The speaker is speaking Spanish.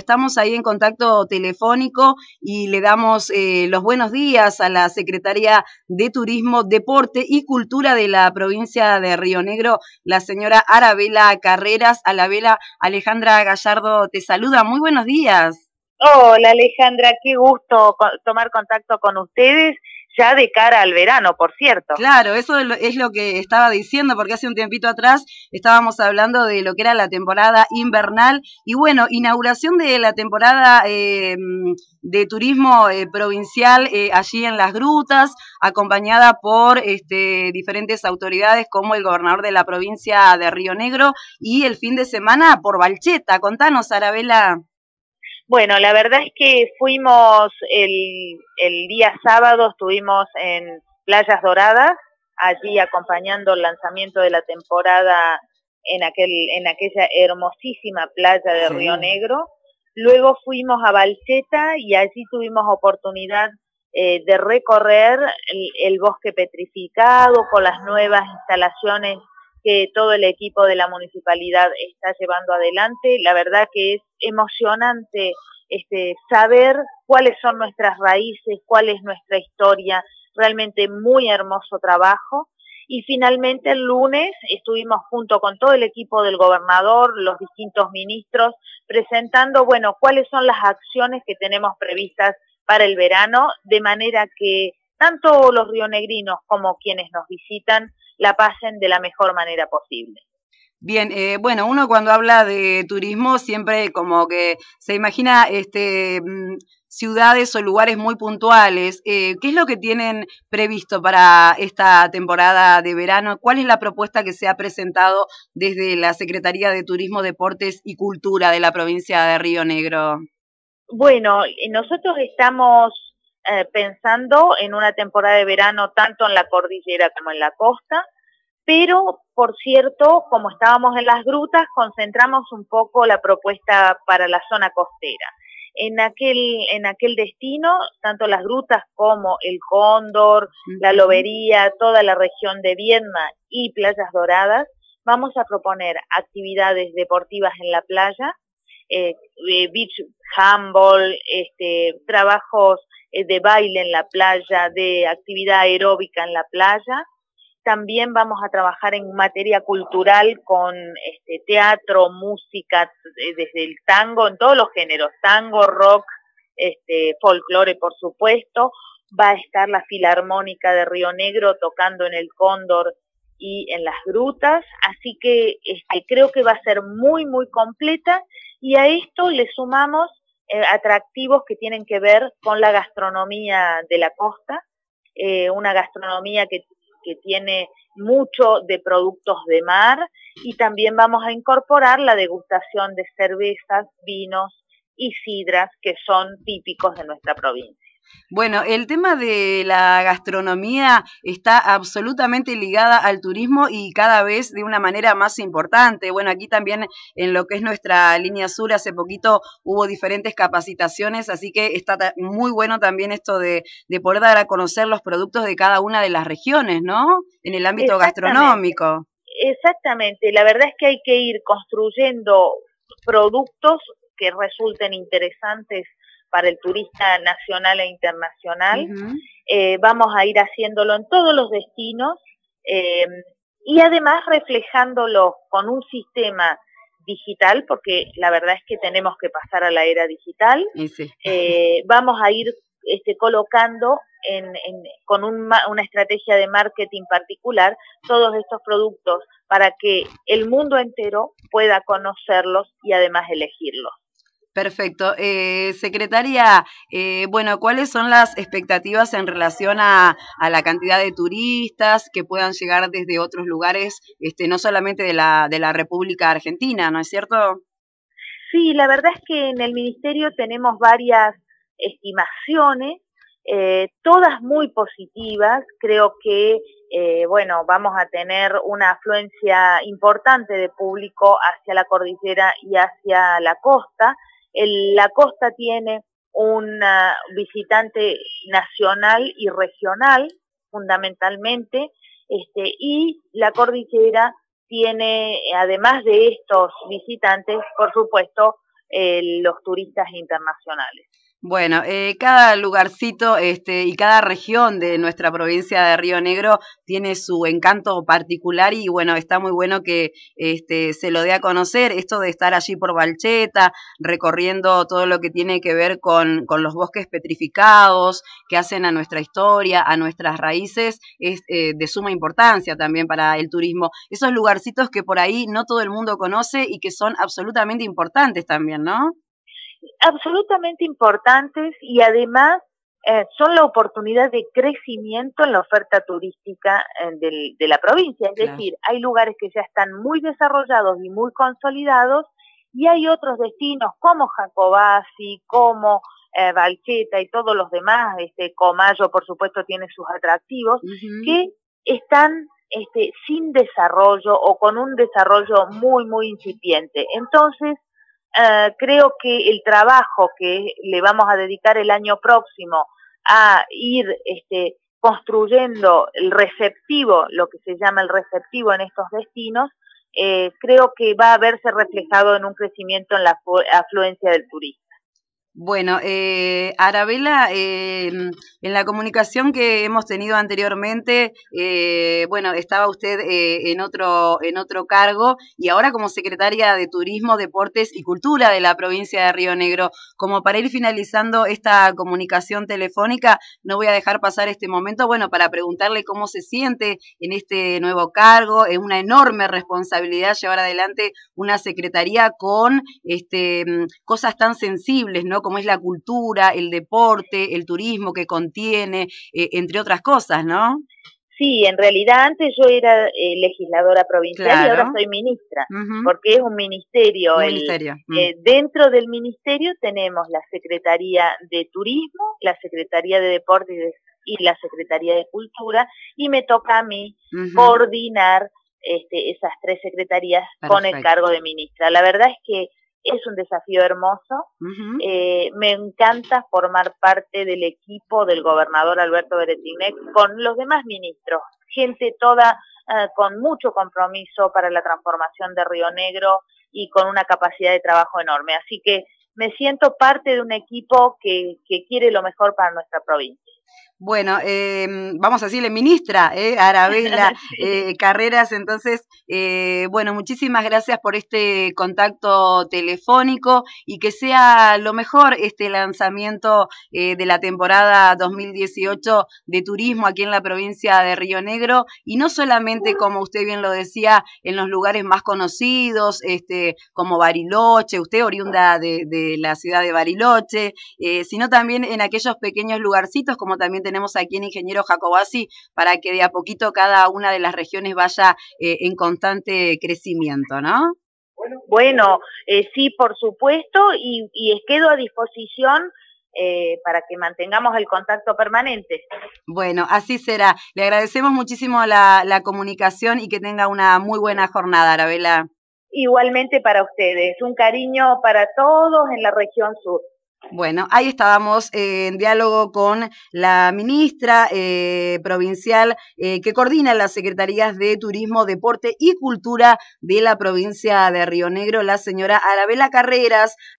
estamos ahí en contacto telefónico y le damos los buenos días a la Secretaria de Turismo, Deporte y Cultura de la provincia de Río Negro, la señora Arabela Carreras. Arabela, Alejandra Gallardo te saluda. Muy buenos días. Hola Alejandra, qué gusto tomar contacto con ustedes, ya de cara al verano, por cierto. Claro, eso es lo que estaba diciendo, porque hace un tiempito atrás estábamos hablando de lo que era la temporada invernal y bueno, inauguración de la temporada de turismo provincial allí en Las Grutas, acompañada por diferentes autoridades como el gobernador de la provincia de Río Negro y el fin de semana por Balcheta. Contanos, Arabela. Bueno, la verdad es que fuimos el día sábado, estuvimos en Playas Doradas, allí acompañando el lanzamiento de la temporada en aquella hermosísima playa de Sí. Río Negro. Luego fuimos a Balcheta y allí tuvimos oportunidad de recorrer el bosque petrificado con las nuevas instalaciones que todo el equipo de la municipalidad está llevando adelante. La verdad que es emocionante saber cuáles son nuestras raíces, cuál es nuestra historia, realmente muy hermoso trabajo. Y finalmente el lunes estuvimos junto con todo el equipo del gobernador, los distintos ministros, presentando, bueno, cuáles son las acciones que tenemos previstas para el verano, de manera que tanto los rionegrinos como quienes nos visitan la pasen de la mejor manera posible. Bien, bueno, uno cuando habla de turismo siempre como que se imagina ciudades o lugares muy puntuales. ¿Qué es lo que tienen previsto para esta temporada de verano? ¿Cuál es la propuesta que se ha presentado desde la Secretaría de Turismo, Deportes y Cultura de la provincia de Río Negro? Bueno, nosotros estamos pensando en una temporada de verano tanto en la cordillera como en la costa, pero por cierto, como estábamos en las grutas, concentramos un poco la propuesta para la zona costera. En aquel destino, tanto las grutas como el Cóndor, la Lobería, toda la región de Viedma y Playas Doradas, vamos a proponer actividades deportivas en la playa, beach handball, trabajos de baile en la playa, de actividad aeróbica en la playa. También vamos a trabajar en materia cultural con teatro, música, desde el tango, en todos los géneros, tango, rock, folclore, por supuesto. Va a estar la Filarmónica de Río Negro tocando en el Cóndor y en las grutas, así que creo que va a ser muy, muy completa, y a esto le sumamos atractivos que tienen que ver con la gastronomía de la costa, una gastronomía que tiene mucho de productos de mar, y también vamos a incorporar la degustación de cervezas, vinos y sidras que son típicos de nuestra provincia. Bueno, el tema de la gastronomía está absolutamente ligada al turismo y cada vez de una manera más importante. Bueno, aquí también en lo que es nuestra línea sur hace poquito hubo diferentes capacitaciones, así que está muy bueno también esto de poder dar a conocer los productos de cada una de las regiones, ¿no? En el ámbito gastronómico. Exactamente, la verdad es que hay que ir construyendo productos que resulten interesantes para el turista nacional e internacional. Vamos a ir haciéndolo en todos los destinos y además reflejándolo con un sistema digital, porque la verdad es que tenemos que pasar a la era digital. Sí. Vamos a ir colocando con una estrategia de marketing particular todos estos productos para que el mundo entero pueda conocerlos y además elegirlos. Perfecto. Secretaria, bueno, ¿cuáles son las expectativas en relación a la cantidad de turistas que puedan llegar desde otros lugares, no solamente de la República Argentina, ¿no es cierto? Sí, la verdad es que en el Ministerio tenemos varias estimaciones, todas muy positivas. Creo que, bueno, vamos a tener una afluencia importante de público hacia la cordillera y hacia la costa. La costa tiene un visitante nacional y regional, fundamentalmente, y la cordillera tiene, además de estos visitantes, por supuesto, los turistas internacionales. Bueno, cada lugarcito y cada región de nuestra provincia de Río Negro tiene su encanto particular y bueno, está muy bueno que se lo dé a conocer, esto de estar allí por Balcheta, recorriendo todo lo que tiene que ver con los bosques petrificados, que hacen a nuestra historia, a nuestras raíces, es de suma importancia también para el turismo. Esos lugarcitos que por ahí no todo el mundo conoce y que son absolutamente importantes también, ¿no? Absolutamente importantes y además son la oportunidad de crecimiento en la oferta turística de la provincia. Es decir, hay lugares que ya están muy desarrollados y muy consolidados y hay otros destinos como Jacobasi, como Balcheta y todos los demás, Comayo por supuesto tiene sus atractivos, que están sin desarrollo o con un desarrollo muy, muy incipiente. Entonces, creo que el trabajo que le vamos a dedicar el año próximo a ir construyendo el receptivo, lo que se llama el receptivo en estos destinos, creo que va a verse reflejado en un crecimiento en la afluencia del turismo. Bueno, Arabela, en la comunicación que hemos tenido anteriormente, bueno, estaba usted en otro cargo y ahora como secretaria de Turismo, Deportes y Cultura de la provincia de Río Negro. Como para ir finalizando esta comunicación telefónica, no voy a dejar pasar este momento, bueno, para preguntarle cómo se siente en este nuevo cargo. Es una enorme responsabilidad llevar adelante una secretaría con cosas tan sensibles, ¿no? Como es la cultura, el deporte, el turismo que contiene, entre otras cosas, ¿no? Sí, en realidad antes yo era legisladora provincial y ahora soy ministra, porque es un ministerio. Dentro del ministerio tenemos la Secretaría de Turismo, la Secretaría de Deportes y la Secretaría de Cultura, y me toca a mí coordinar esas tres secretarías con el cargo de ministra. La verdad es que es un desafío hermoso. Me encanta formar parte del equipo del gobernador Alberto Beretinec con los demás ministros, gente toda con mucho compromiso para la transformación de Río Negro y con una capacidad de trabajo enorme. Así que me siento parte de un equipo que quiere lo mejor para nuestra provincia. Bueno, vamos a decirle ministra, Arabela Carreras, entonces, bueno, muchísimas gracias por este contacto telefónico y que sea lo mejor este lanzamiento de la temporada 2018 de turismo aquí en la provincia de Río Negro y no solamente, como usted bien lo decía, en los lugares más conocidos, como Bariloche, usted oriunda de la ciudad de Bariloche, sino también en aquellos pequeños lugarcitos como también tenemos aquí en Ingeniero Jacobasi, para que de a poquito cada una de las regiones vaya en constante crecimiento, ¿no? Bueno, sí, por supuesto, y quedo a disposición para que mantengamos el contacto permanente. Bueno, así será. Le agradecemos muchísimo la comunicación y que tenga una muy buena jornada, Arabela. Igualmente para ustedes. Un cariño para todos en la región sur. Bueno, ahí estábamos en diálogo con la ministra provincial que coordina las secretarías de Turismo, Deporte y Cultura de la provincia de Río Negro, la señora Arabela Carreras.